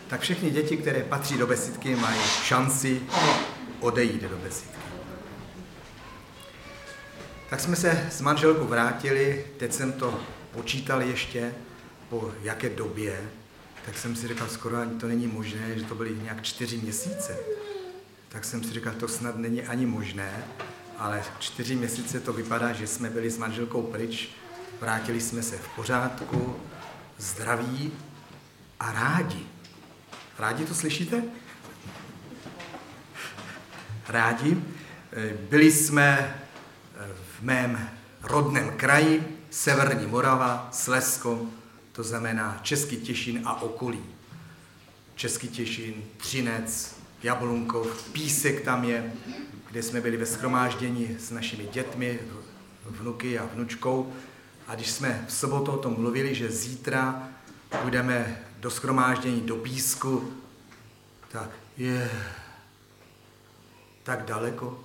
tak všechny děti, které patří do besídky, mají šanci odejít do besídky. Tak jsme se s manželkou vrátili, teď jsem to počítal ještě, po jaké době, tak jsem si říkal, skoro ani to není možné, že to byly nějak 4 měsíce. Tak jsem si říkal, to snad není ani možné, ale 4 měsíce to vypadá, že jsme byli s manželkou pryč, vrátili jsme se v pořádku, zdraví a rádi. Rádi to slyšíte? Rádi. Byli jsme v mém rodném kraji, Severní Morava, Slezsko, to znamená Český Těšín a okolí. Český Těšín, Třinec, Jablunkov, Písek tam je, kde jsme byli ve shromáždění s našimi dětmi, vnuky a vnučkou. A když jsme v sobotu o tom mluvili, že zítra budeme do shromáždění do Písku, tak je tak daleko.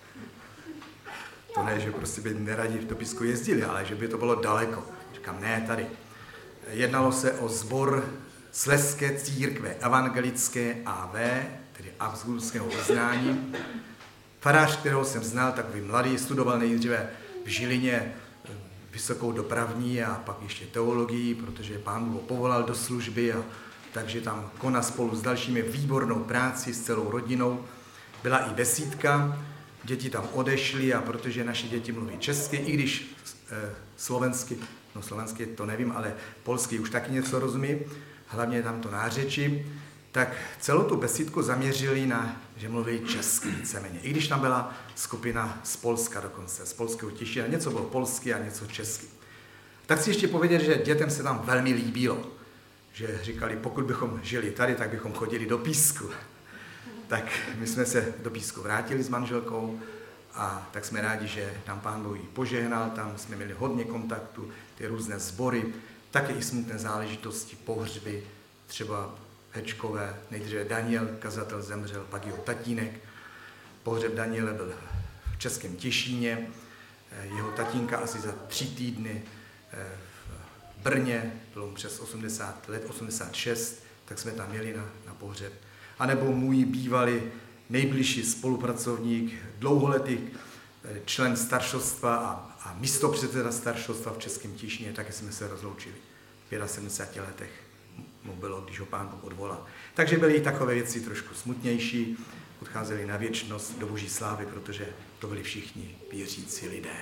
To ne, že prostě by neradi do Písku jezdili, ale že by to bylo daleko. Říkám, ne, tady. Jednalo se o sbor Slezské církve evangelické AV, tedy Habsburského vyznání. Farář, kterého jsem znal, takový mladý, studoval nejdříve v Žilině vysokou dopravní a pak ještě teologii, protože Pán ho povolal do služby, a takže tam konal spolu s dalšími výbornou práci s celou rodinou. Byla i besídka, děti tam odešly, a protože naše děti mluví česky, i když slovensky to nevím, ale polsky už taky něco rozumí, hlavně tam to nářečí, tak celou tu besídku zaměřili na, že mluví česky víceméně. I když tam byla skupina z Polska dokonce, z polského Těšína, něco bylo polsky a něco česky. Tak si ještě povědět, že dětem se tam velmi líbilo, že říkali, pokud bychom žili tady, tak bychom chodili do Písku. Tak my jsme se do Písku vrátili s manželkou, a tak jsme rádi, že nám Pán Bůh požehnal, tam jsme měli hodně kontaktu, ty různé sbory, také i smutné záležitosti, pohřby, třeba Hečkové, nejdříve Daniel, kazatel, zemřel, pak jeho tatínek. Pohřeb Daniele byl v Českém Těšíně, jeho tatínka asi za 3 týdny v Brně, bylo mu přes 80 let, 86, tak jsme tam měli na pohřeb. A nebo můj bývalý nejbližší spolupracovník, dlouholetý člen staršostva a místopředseda staršostva v Českém Těšíně, taky jsme se rozloučili. V 75 letech mu bylo, když ho Pán Bůh odvolal. Takže byly i takové věci trošku smutnější, odcházeli na věčnost do Boží slávy, protože to byli všichni věřící lidé.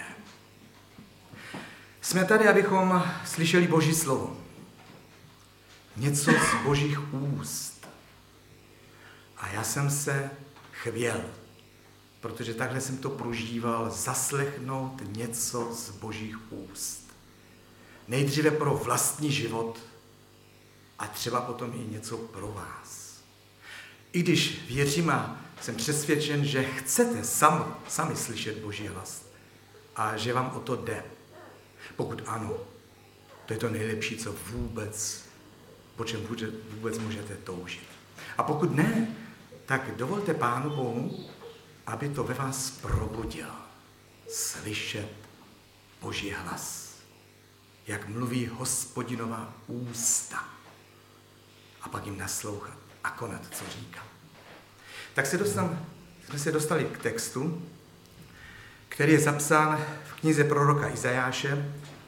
Jsme tady, abychom slyšeli Boží slovo. Něco z Božích úst. A já jsem se chvěl, protože takhle jsem to prožíval, zaslechnout něco z Božích úst. Nejdříve pro vlastní život a třeba potom i něco pro vás. I když věřím a jsem přesvědčen, že chcete sami slyšet Boží hlas a že vám o to jde. Pokud ano, to je to nejlepší, co po čem vůbec můžete toužit. A pokud ne, tak dovolte Pánu Bohu, aby to ve vás probudil. Slyšet Boží hlas. Jak mluví Hospodinova ústa. A pak jim naslouchat a konat, co říká. Tak jsme se dostali k textu, který je zapsán v knize proroka Izajáše,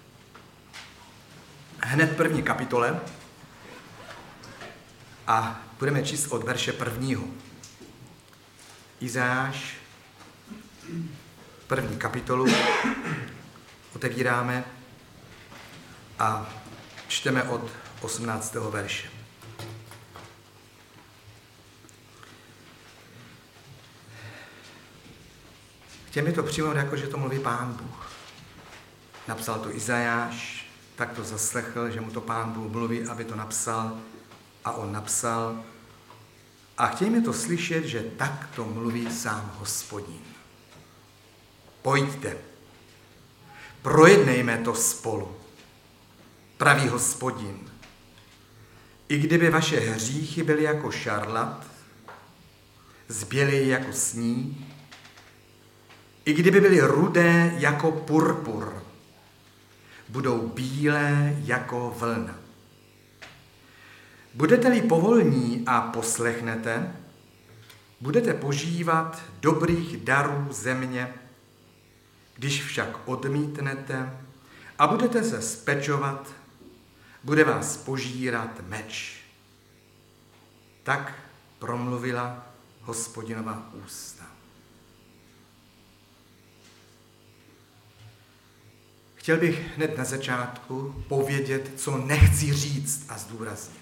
hned 1. kapitole, a budeme číst od verše 1. Izajáš, 1. kapitolu, otevíráme a čteme od 18. verše. Chtěme to přijmout, jako že to mluví Pán Bůh. Napsal to Izajáš, tak to zaslechl, že mu to Pán Bůh mluví, aby to napsal, a on napsal. A chtějme to slyšet, že tak to mluví sám Hospodin. Pojďte, projednejme to spolu, praví Hospodin. I kdyby vaše hříchy byly jako šarlat, zbělé jako sníh, i kdyby byly rudé jako purpur, budou bílé jako vlna. Budete-li povolní a poslechnete, budete požívat dobrých darů země, když však odmítnete a budete se spečovat, bude vás požírat meč. Tak promluvila Hospodinova ústa. Chtěl bych hned na začátku povědět, co nechci říct a zdůraznit.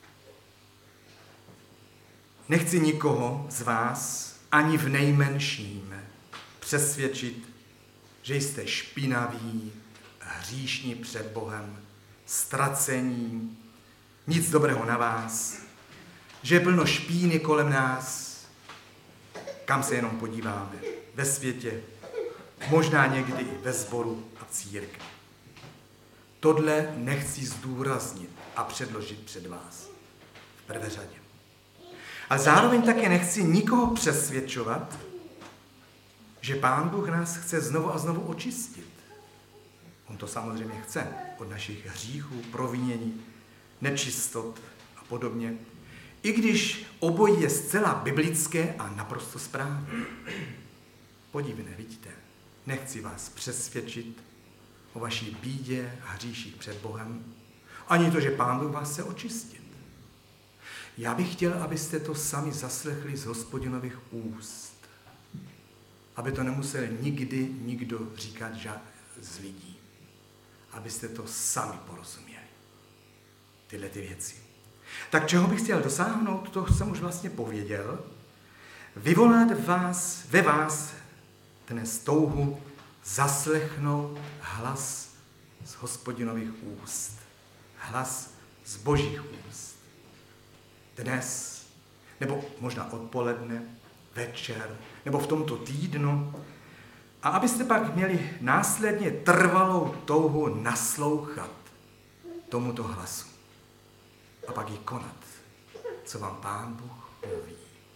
Nechci nikoho z vás ani v nejmenším přesvědčit, že jste špinaví, hříšní před Bohem, ztracení, nic dobrého na vás, že je plno špíny kolem nás, kam se jenom podíváme, ve světě, možná někdy i ve sboru a církvi. Tohle nechci zdůraznit a předložit před vás v prvé řadě. A zároveň také nechci nikoho přesvědčovat, že Pán Bůh nás chce znovu a znovu očistit. On to samozřejmě chce od našich hříchů, provinění, nečistot a podobně. I když obojí je zcela biblické a naprosto správné. Podivné, vidíte, nechci vás přesvědčit o vaší bídě a hříších před Bohem, ani to, že Pán Bůh vás chce očistit. Já bych chtěl, abyste to sami zaslechli z Hospodinových úst. Aby to nemusel nikdy nikdo říkat z lidí. Abyste to sami porozuměli. Tyhle ty věci. Tak čeho bych chtěl dosáhnout, to jsem už vlastně pověděl. Vyvolat ve vás dnes touhu zaslechnout hlas z Hospodinových úst. Hlas z Božích úst. Dnes, nebo možná odpoledne, večer, nebo v tomto týdnu. A abyste pak měli následně trvalou touhu naslouchat tomuto hlasu. A pak ji konat, co vám Pán Bůh mluví.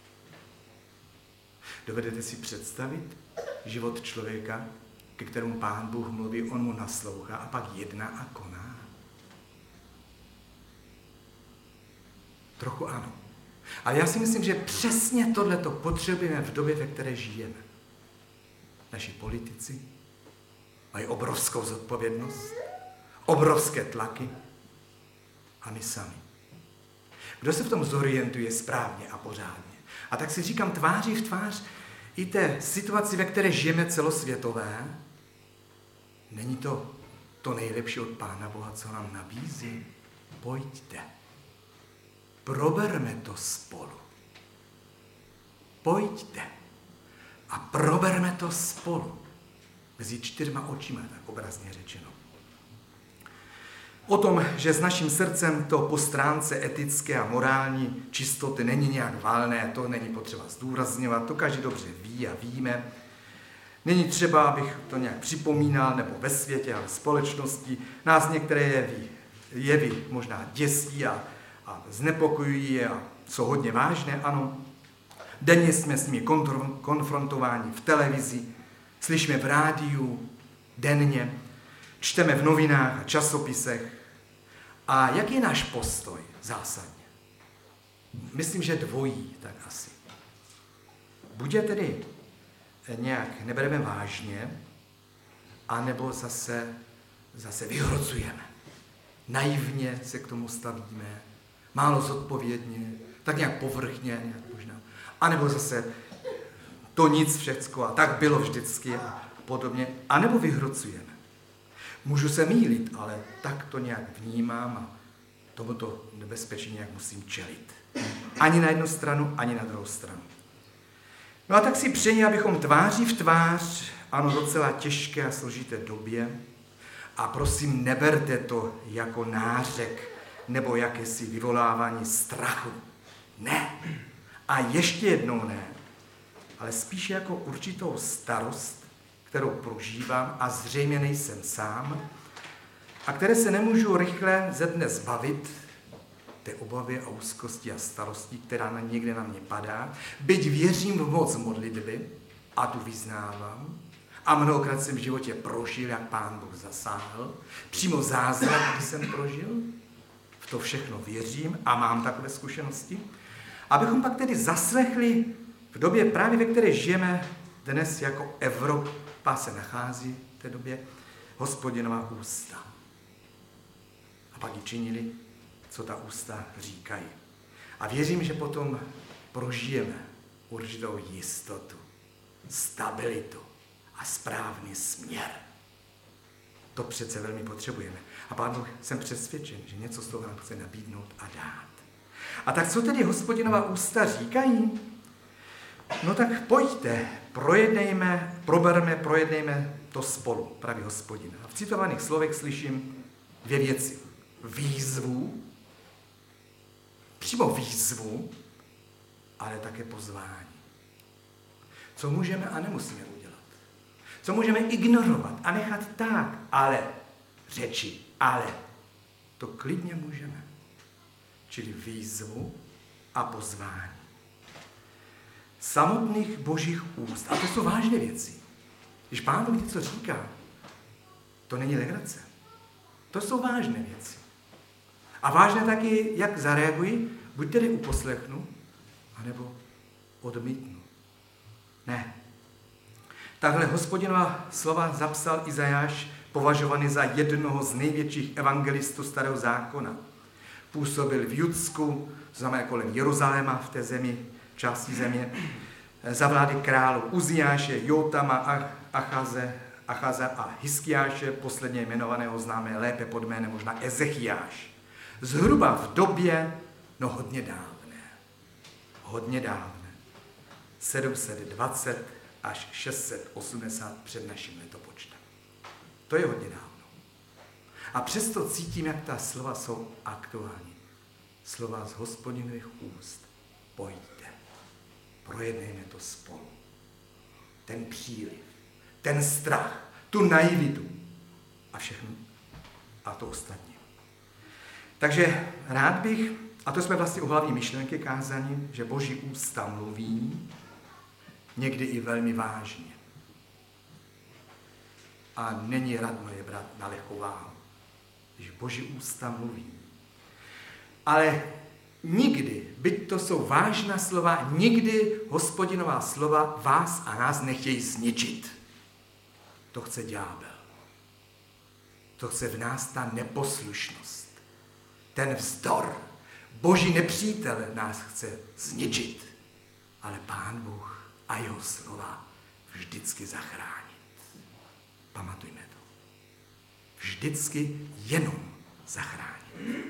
Dovedete si představit život člověka, ke kterému Pán Bůh mluví, on mu naslouchá a pak jedná a koná? Trochu ano. Ale já si myslím, že přesně tohleto potřebujeme v době, ve které žijeme. Naši politici mají obrovskou zodpovědnost, obrovské tlaky a my sami. Kdo se v tom zorientuje správně a pořádně? A tak si říkám tváří v tvář i té situaci, ve které žijeme celosvětové, není to nejlepší od Pána Boha, co nám nabízí? Pojďte. Proberme to spolu. Pojďte a proberme to spolu. Mezi 4 očima, tak obrazně řečeno. O tom, že s naším srdcem to po stránce etické a morální čistoty není nějak valné, to není potřeba zdůrazňovat, to každý dobře ví a víme. Není třeba, abych to nějak připomínal, nebo ve světě, ale v společnosti nás některé jevy možná děsí a znepokojují a jsou hodně vážné, ano. Denně jsme s nimi konfrontováni v televizi, slyšíme v rádiu, denně, čteme v novinách a časopisech. A jaký je náš postoj zásadně? Myslím, že dvojí, tak asi. Buď je tedy nějak nebereme vážně, anebo zase vyhrocujeme. Naivně se k tomu stavíme, málo zodpovědně, tak nějak povrchně, nějak možná. A nebo zase to nic všecko a tak bylo vždycky a podobně. A nebo vyhrocujeme. Můžu se mýlit, ale tak to nějak vnímám a tomuto nebezpečí nějak musím čelit. Ani na jednu stranu, ani na druhou stranu. No a tak si přeji, abychom tváří v tvář, ano, docela těžké a složité době, a prosím, neberte to jako nářek nebo jakési vyvolávání strachu. Ne. A ještě jednou ne. Ale spíše jako určitou starost, kterou prožívám a zřejmě nejsem sám, a které se nemůžu rychle ze dne zbavit, té obavy a úzkosti a starosti, která někde na mě padá, byť věřím v moc modlitby a tu vyznávám, a mnohokrát jsem v životě prožil, jak Pán Bůh zasáhl, přímo zázrak, když jsem prožil, v to všechno věřím a mám takové zkušenosti, abychom pak tedy zaslechli v době právě, ve které žijeme dnes jako Evropa se nachází v té době, Hospodinová ústa. A pak ji činili, co ta ústa říkají. A věřím, že potom prožijeme určitou jistotu, stabilitu a správný směr. To přece velmi potřebujeme. A Pán Bůh, jsem přesvědčen, že něco z toho nám chce nabídnout a dát. A tak co tedy Hospodinová ústa říkají? No tak pojďte, projednejme to spolu, praví Hospodin. A v citovaných slovech slyším dvě věci. Výzvu, přímo výzvu, ale také pozvání. Co můžeme a nemusíme udělat. Co můžeme ignorovat a nechat tak, ale řeči, ale to klidně můžeme. Čili výzvu a pozvání. Samotných božích úst. A to jsou vážné věci. Když Pán Bůh něco říká, to není legrace. To jsou vážné věci. A vážné taky, jak zareagují, buď tedy uposlechnu, anebo odmítnu. Ne. Takhle Hospodinová slova zapsal Izajáš, považovaný za jednoho z největších evangelistů Starého zákona. Působil v Judsku, to znamená kolem Jeruzaléma v té zemi, části země, za vlády králu Uziáše, Jotama, Achaze a Hiskiáše, posledně jmenovaného známe lépe pod jménem možná Ezechiáš. Zhruba v době, no hodně dávné, 720 až 680 před naším letopočtem. To je hodně dávno. A přesto cítím, jak ta slova jsou aktuální. Slova z Hospodinových úst. Pojďte, projednejme to spolu. Ten příliv, ten strach, tu naivitu a všechno a to ostatní. Takže rád bych, a to jsme vlastně u hlavní myšlenky kázání, že Boží ústa mluví, někdy i velmi vážně. A není radno je brát na lehkou váhu, když Boží ústa mluví. Ale nikdy, byť to jsou vážná slova, nikdy Hospodinová slova vás a nás nechtějí zničit. To chce ďábel. To chce v nás ta neposlušnost. Ten vzdor. Boží nepřítel nás chce zničit. Ale Pán Bůh a jeho slova vždycky zachránit. Pamatujme to. Vždycky jenom zachránit.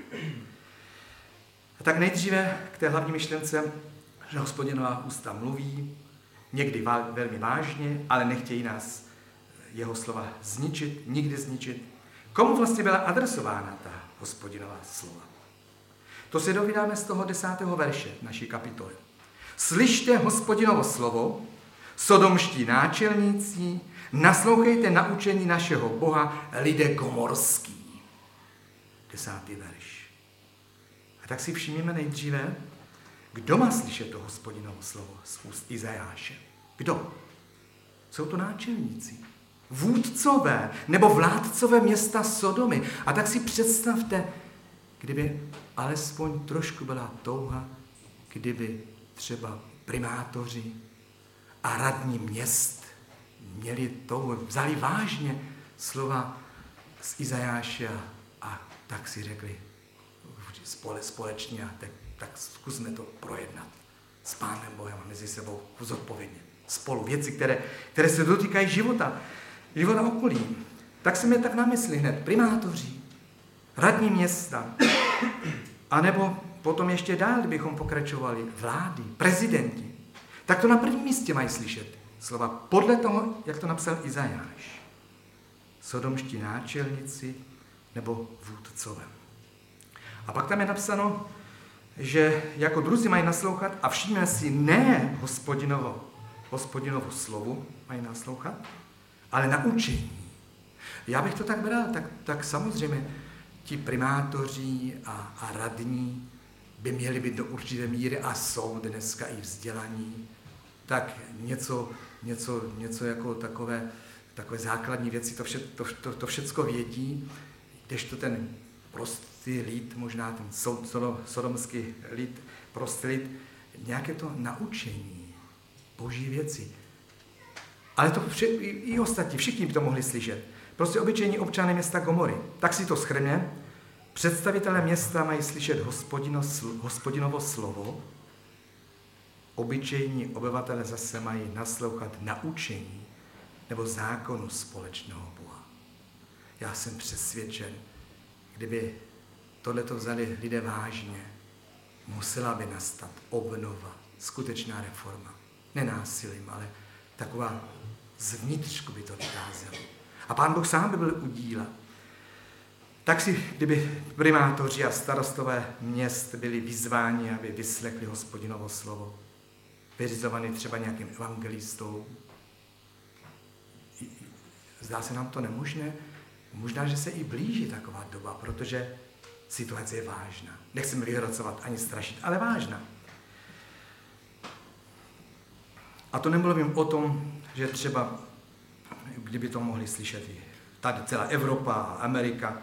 A tak nejdříve k té hlavní myšlence, že Hospodinová ústa mluví, někdy velmi vážně, ale nechtějí nás jeho slova zničit, nikdy zničit. Komu vlastně byla adresována ta Hospodinová slova? To se dovídáme z toho 10. verše naší kapitoly. Slyšte Hospodinovo slovo, sodomští náčelníci, naslouchejte naučení našeho Boha, lidé gomorský. 10. verš. A tak si všimněme nejdříve, kdo má slyšet to Hospodinovo slovo z úst Izajáše. Kdo? Jsou to náčelníci, vůdcové nebo vládcové města Sodomy. A tak si představte, kdyby alespoň trošku byla touha, kdyby třeba primátoři a radní měst měli touhu, vzali vážně slova z Izajáše a tak si řekli společně, tak zkusme to projednat s Pánem Bohem a mezi sebou zodpovědně. Spolu věci, které se dotýkají života okolí. Tak se mi tak na mysli hned primátoři, radní města, anebo potom ještě dál, kdybychom pokračovali, vlády, prezidenti. Tak to na prvním místě mají slyšet slova podle toho, jak to napsal Izajáš. Sodomští náčelníci nebo vůdcové. A pak tam je napsáno, že jako druzí mají naslouchat a všimněme si ne Hospodinovo slovu mají naslouchat, ale na učení. Já bych to tak bral, tak samozřejmě ti primátoři a radní by měli být do určité míry a jsou dneska i vzdělaní, tak něco jako takové základní věci, to všecko vědí, kdežto ten prostý lid, možná ten sodomský lid, prostý lid, nějaké to naučení, boží věci. Ale to i ostatní, všichni by to mohli slyšet. Prostě obyčejní občané města Gomory. Tak si to shrně. Představitelé města mají slyšet Hospodinovo slovo, obyčejní obyvatele zase mají naslouchat naučení nebo zákonu společného Boha. Já jsem přesvědčen, kdyby tohleto vzali lidé vážně, musela by nastat obnova, skutečná reforma. Ne násilím, ale taková zvnitřku by to vycházelo. A Pán Bůh sám by byl u díla. Tak si, kdyby primátoři a starostové měst byli vyzváni, aby vyslechli Hospodinovo slovo, vyřizovaný třeba nějakým evangelistou. Zdá se nám to nemožné? Možná, že se i blíží taková doba, protože situace je vážná. Nechceme vyhrocovat ani strašit, ale vážná. A to nemluvím o tom, že třeba, kdyby to mohli slyšet i tady celá Evropa a Amerika,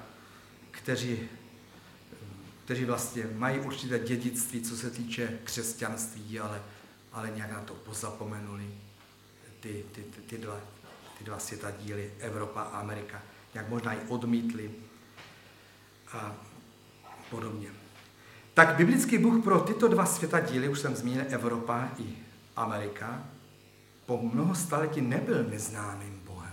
kteří vlastně mají určité dědictví, co se týče křesťanství, ale nějak na to pozapomenuli. Ty dva světadíly, Evropa a Amerika, nějak možná i odmítli a podobně. Tak biblický Bůh pro tyto dva světadíly, už jsem zmínil, Evropa i Amerika, po mnoho staletí nebyl neznámým Bohem.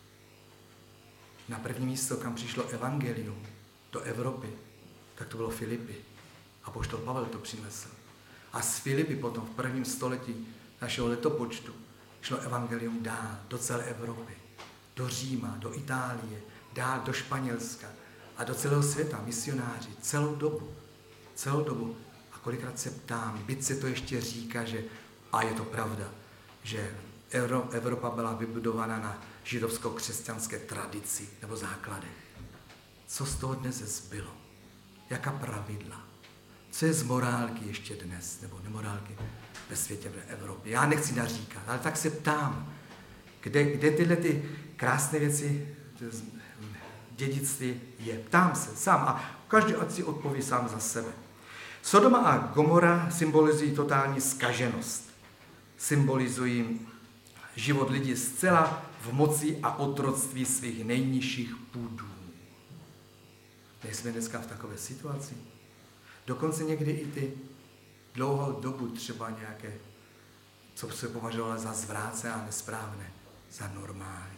Na první místo, kam přišlo evangelium, do Evropy, tak to bylo Filipy. Apoštol Pavel to přinesl. A z Filipy potom v prvním století našeho letopočtu šlo evangelium dál, do celé Evropy, do Říma, do Itálie, dál do Španělska a do celého světa, misionáři, celou dobu. A kolikrát se ptám, byť se to ještě říká, že, a je to pravda, že Evropa byla vybudována na židovsko-křesťanské tradici nebo základech. Co z toho dnes zbylo? Jaká pravidla? Co je z morálky ještě dnes, nebo nemorálky ve světě, v Evropě? Já nechci naříkat, ale tak se ptám, kde tyhle ty krásné věci, dědictví je. Ptám se sám a každý ať si odpoví sám za sebe. Sodoma a Gomora symbolizují totální zkaženost. Symbolizují život lidí zcela v moci a otroctví svých nejnižších půdů. Nejsme dneska v takové situaci. Dokonce někdy i ty dlouhou dobu třeba nějaké, co se považovalo za zvrácené a nesprávné, za normální.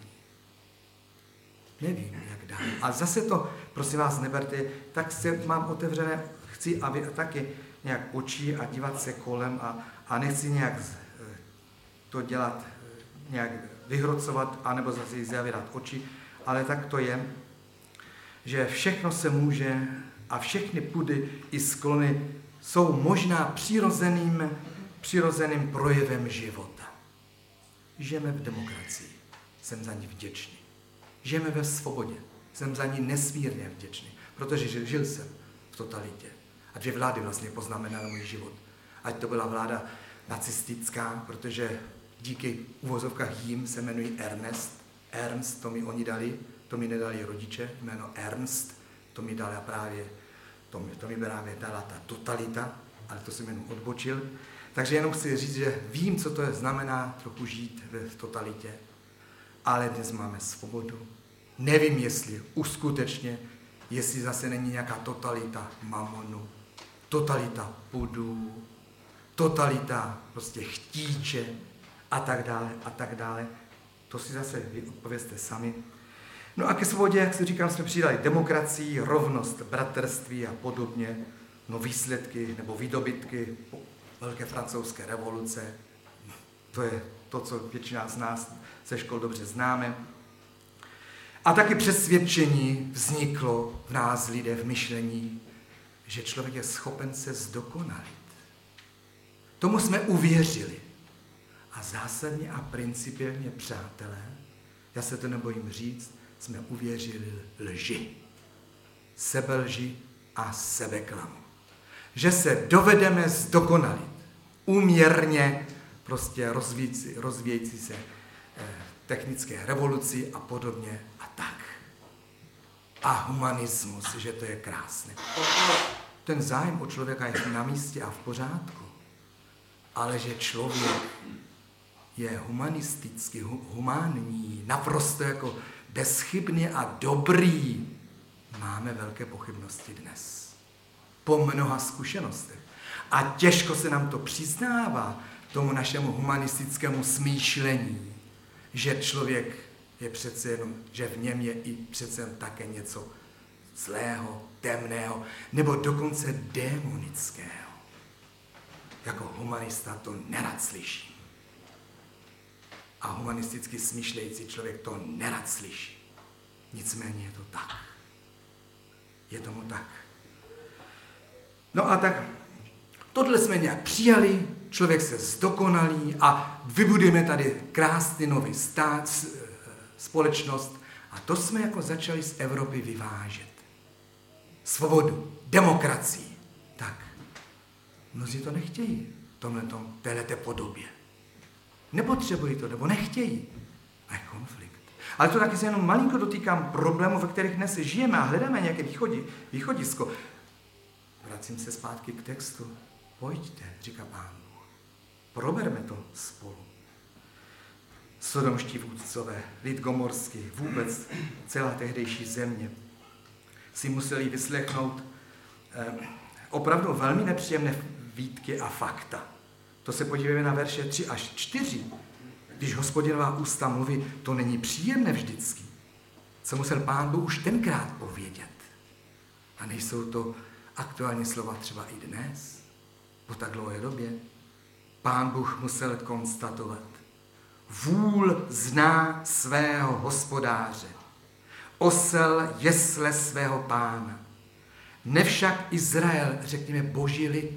Nevím, jak dál. A zase to, prosím vás, neberte, tak se mám otevřené, chci, aby taky nějak oči a dívat se kolem a nechci nějak to dělat, nějak vyhrocovat, anebo zase zavírat oči, ale tak to je, že všechno se může a všechny pudy i sklony jsou možná přirozeným projevem života. Žijeme v demokracii, jsem za ní vděčný. Žijeme ve svobodě, jsem za ní nesmírně vděčný, protože žil jsem v totalitě. A 2 vlády vlastně poznamenaly můj život. Ať to byla vláda nacistická, protože díky uvozovkách jim se jmenují Ernst, to mi oni dali, to mi nedali rodiče, jméno Ernst, to mi dala právě ta totalita, ale to jsem jenom odbočil. Takže jenom chci říct, že vím, co to znamená trochu žít v totalitě, ale dnes máme svobodu. Nevím, jestli uskutečně, jestli zase není nějaká totalita mamonu, totalita pudů, totalita prostě chtíče a tak dále. To si zase vy odpovězte sami. No a ke svobodě, jak si říkám, jsme přidali demokracii, rovnost, bratrství a podobně, no výsledky nebo výdobytky velké francouzské revoluce. To je to, co většina z nás ze škol dobře známe. A taky přesvědčení vzniklo v nás lidé v myšlení, že člověk je schopen se zdokonalit. Tomu jsme uvěřili. A zásadně a principiálně, přátelé, já se to nebojím říct, jsme uvěřili lži. Sebelži a sebeklamu. Že se dovedeme zdokonalit. Úměrně prostě rozvíjející se technické revoluci a podobně a tak. a humanismus, že to je krásné. Ten zájem o člověka je na místě a v pořádku, ale že člověk je humanisticky, humánní, naprosto jako bezchybný a dobrý, máme velké pochybnosti dnes. Po mnoha zkušenostech. A těžko se nám to přiznává tomu našemu humanistickému smýšlení, že člověk je přece jenom, že v něm je i přece jen také něco zlého, temného, nebo dokonce démonického. Jako humanista to nerad slyším. A humanisticky smýšlející člověk to nerad slyší. Nicméně je to tak. Je tomu tak. No a tak tohle jsme nějak přijali, člověk se zdokonalí a vybudujeme tady krásný nový stát, společnost a to jsme jako začali z Evropy vyvážet. Svobodu, demokracii. Tak, mnozí to nechtějí v téhleté podobě. Nepotřebují to, nebo nechtějí. A je konflikt. Ale to taky se jenom malinko dotýkám problémů, ve kterých dnes žijeme a hledáme nějaké východisko. Vracím se zpátky k textu. Pojďte, říká Pán Bůh. Proberme to spolu. Sodomští vůdcové, lid gomorský, vůbec celá tehdejší země si museli vyslechnout opravdu velmi nepříjemné výtky a fakta. To se podívejme na verše 3 až 4. Když Hospodinová ústa mluví, to není příjemné vždycky. Co musel Pán Bůh už tenkrát povědět. A nejsou to aktuální slova třeba i dnes, po tak dlouhé době. Pán Bůh musel konstatovat, vůl zná svého hospodáře, osel jesle svého pána. Nevšak Izrael, řekněme boží lid,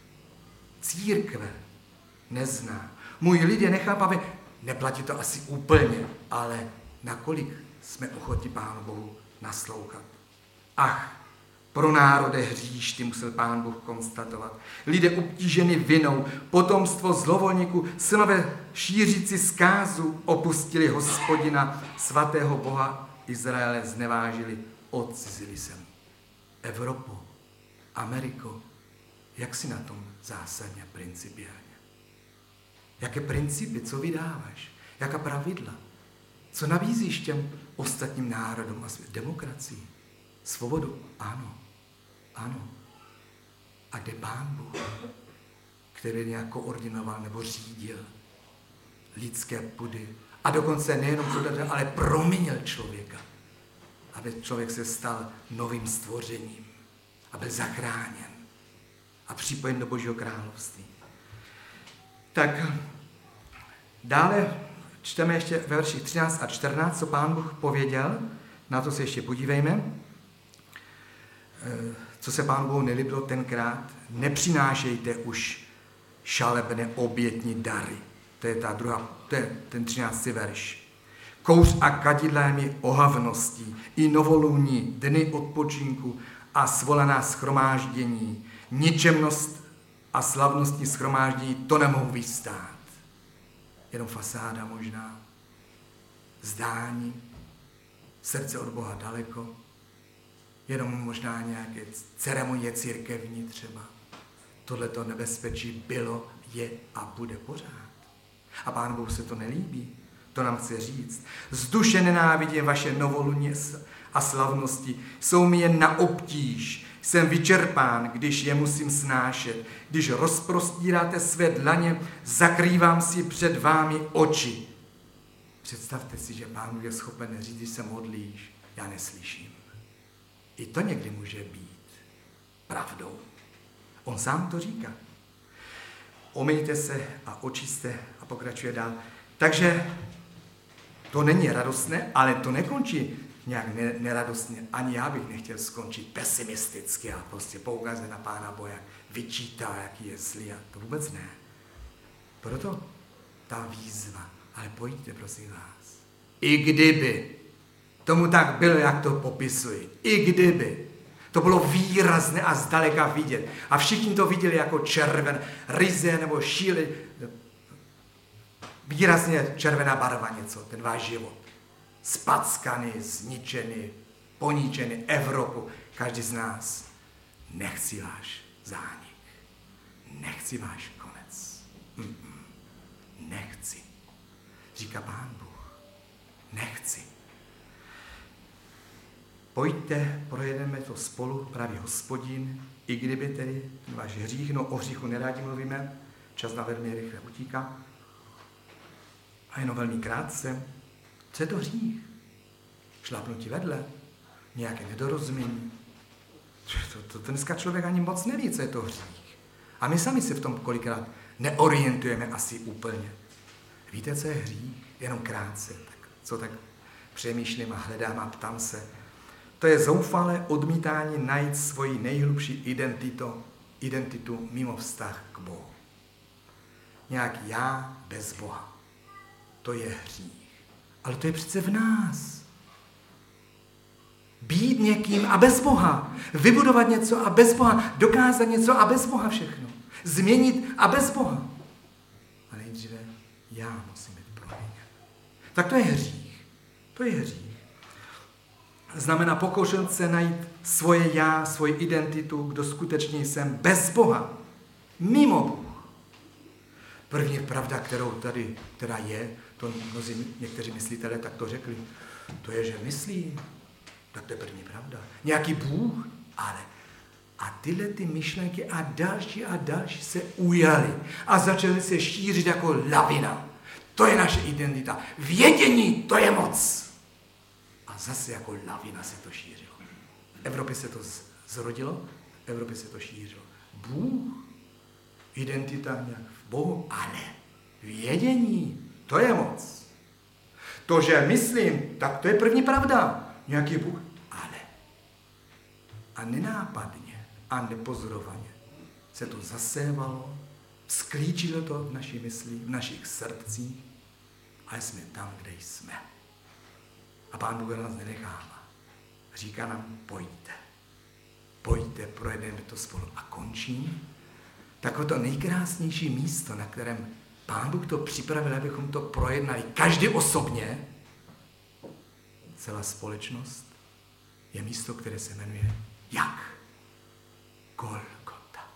církve nezná. Můj lid je nechápavý, neplatí to asi úplně, ale nakolik jsme ochotni Pánu Bohu naslouchat. Ach, pro národe hříšty, musel Pán Bůh konstatovat. Lidé obtíženi vinou, potomstvo zlovolníků, synové šířící zkázu, opustili Hospodina, svatého Boha Izraele, znevážili, odcizili se mu. Evropu, Ameriko, jak si na tom zásadně principiálně? Jaké principy, co vydáváš? Jaká pravidla? Co nabízíš těm ostatním národům a svět? Demokracii, svobodu? Ano. Ano. A kde Pán Bůh, který nějak koordinoval nebo řídil lidské pudy a dokonce nejenom to, ale proměnil člověka, aby člověk se stal novým stvořením a byl zachráněn a připojen do Božího království. Tak dále čteme ještě ve verších 13 a 14, co Pán Bůh pověděl, na to se ještě podívejme. Co se Pánu Bohu nelíbilo tenkrát, nepřinášejte už šalebné obětní dary. To je ten 13. verš. Kouř a kadidla mi ohavností, i novoluní, dny odpočinku a svolaná shromáždění, ničemnost a slavnostní shromáždění, to nemohu vystát. Jenom fasáda možná, zdání, srdce od Boha daleko, jenom možná nějaké ceremonie církevní třeba. Tohleto nebezpečí bylo, je a bude pořád. A Pánu Bohu se to nelíbí. To nám chce říct. Z duše nenávidím vaše novoluně a slavnosti. Jsou mi jen na obtíž. Jsem vyčerpán, když je musím snášet. Když rozprostíráte své dlaně, zakrývám si před vámi oči. Představte si, že Pán je schopen říct, když se modlíš, já neslyším. I to někdy může být pravdou. On sám to říká. Omejte se a očiste a pokračuje dál. Takže to není radostné, ale to nekončí nějak neradostně. Ani já bych nechtěl skončit pesimisticky a prostě poukazat na Pána Boha, jak vyčítá, jaký je zlý. A to vůbec ne. Proto ta výzva. Ale pojďte, prosím vás. I kdyby tomu tak bylo, jak to popisuji. I kdyby. To bylo výrazné a zdaleka vidět. A všichni to viděli jako červen, ryze nebo šíly. Výrazně červená barva něco, ten váš život. Spackaný, zničený, poničený Evropu. Každý z nás. Nechci váš zánik. Nechci váš konec. Nechci. Říká Pán Bůh. Nechci. Pojďte, projedeme to spolu, pravý Hospodin, i kdyby tedy váš hřích, no o hříchu nerádi mluvíme, čas na velmi rychle utíká. A jenom velmi krátce, co je to hřích? Šlápnutí vedle, nějaké nedorozumění. To dneska člověk ani moc neví, co je to hřích. A my sami se v tom kolikrát neorientujeme asi úplně. Víte, co je hřích? Jenom krátce. Tak přemýšlím a hledám a ptám se. To je zoufalé odmítání najít svoji nejhlubší identitu mimo vztah k Bohu. Nějak já bez Boha. To je hřích. Ale to je přece v nás. Být někým a bez Boha. Vybudovat něco a bez Boha. Dokázat něco a bez Boha všechno. Změnit a bez Boha. A nejdříve já musím být proměněn. Tak to je hřích. To je hřích. Znamená pokoušet se najít svoje já, svoji identitu, kdo skutečně jsem bez Boha. Mimo Bůh. První pravda, která je, to někteří myslitelé tak to řekli, to je, že myslím. Tak to je první pravda. Nějaký Bůh, ale a tyhle ty myšlenky a další se ujaly a začaly se šířit jako lavina. To je naše identita. Vědění, to je moc. A zase jako lavina se to šířilo. V Evropě se to zrodilo, v Evropě se to šířilo. Bůh, identita nějak v Bohu, ale vědění, to je moc. To, že myslím, tak to je první pravda. Nějaký Bůh, ale. A nenápadně a nepozorovaně se to zasévalo, sklíčilo to v naší mysli, v našich srdcích a jsme tam, kde jsme. A Pán Bůh nás nenechává. Říká nám, pojďte, projedeme to spolu. A končím takové to nejkrásnější místo, na kterém Pán Bůh to připravil, abychom to projednali. Každý osobně, celá společnost, je místo, které se jmenuje jak? Golgota.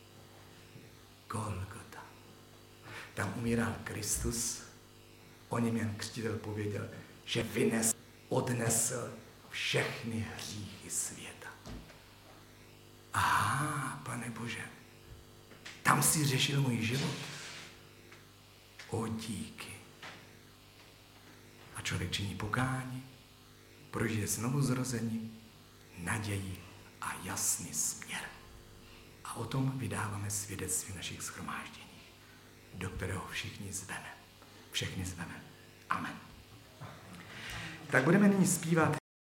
Golgota. Tam umíral Kristus, o něm Jan Křtitel pověděl, že odnesl všechny hříchy světa. Aha, Pane Bože, tam si řešil můj život. O díky. A člověk činí pokání, prožije znovu zrození, naději a jasný směr. A o tom vydáváme svědectví našich shromáždění, do kterého všechny zveme. Amen. Tak budeme nyní zpívat